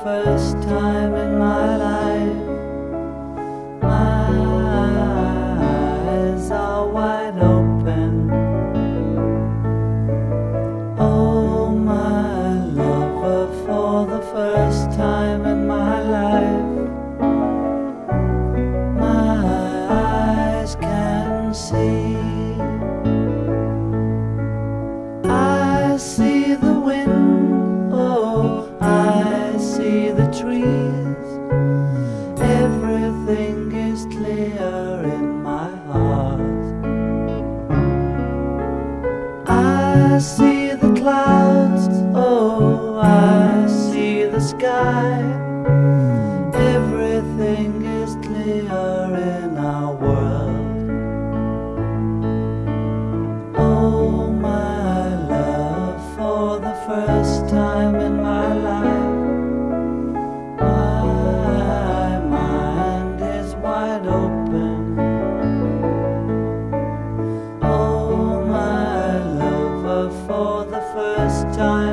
first time in my life. My eyes are wide open. Oh, my lover, for the first time in my life, my eyes can see. I see the wind, oh, I see the trees. Everything is clear in my heart. I see the clouds, oh, I see the sky. Everything is clear in our world. Oh, my love, for the first time in my life, my mind is wide open. Oh, my lover, for the first time